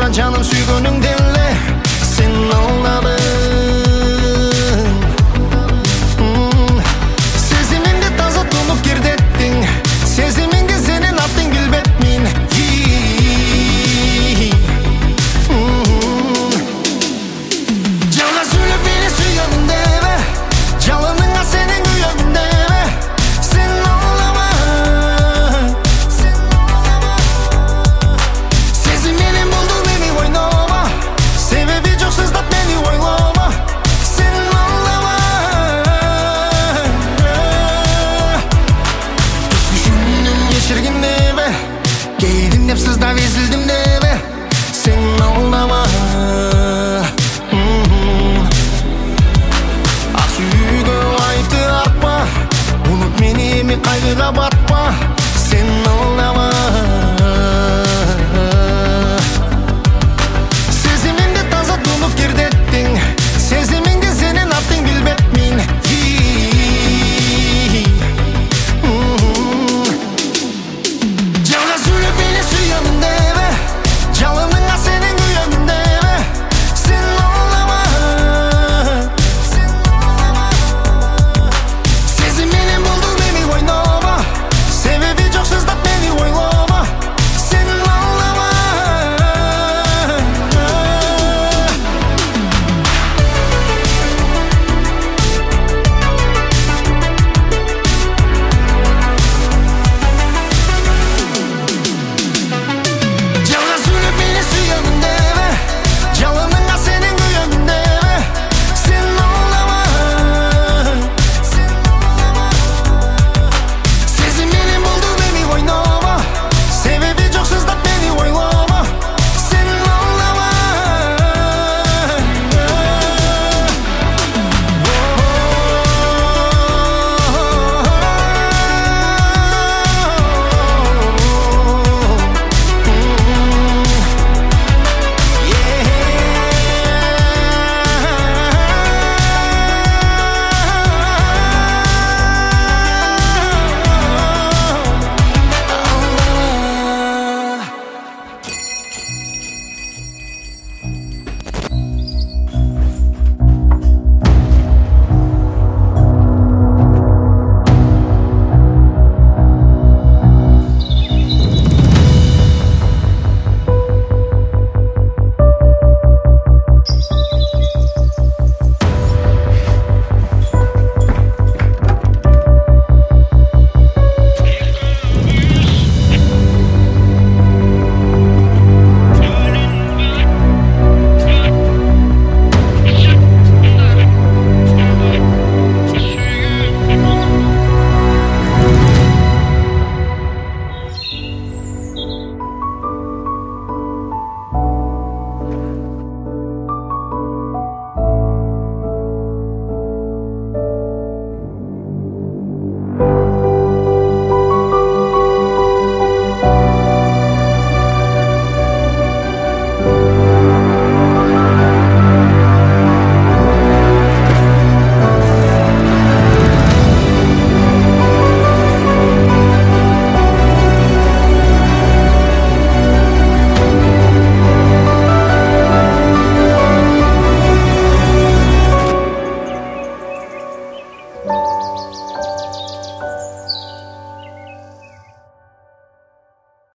sonra canım süygününgde эле sen алдадың. Сезимимди таза тунуп кирдеттиң, сезимиңди сенин аттың билбеп мен. Жалга сүйлөп мени сүйгөнүңдебе, жалыныңа сенин күйгөнүңдебе, сен алдама. Сезим менен болду мени ойнома, себеби жок сыздап мени ойлома, сен алдама. Түшүнүм кечиргин дебе, кейдим деп сыздап эзилдим дебе, сен алдама. Ак сүйгө айты акпа, унут мени эми кайгыга бат.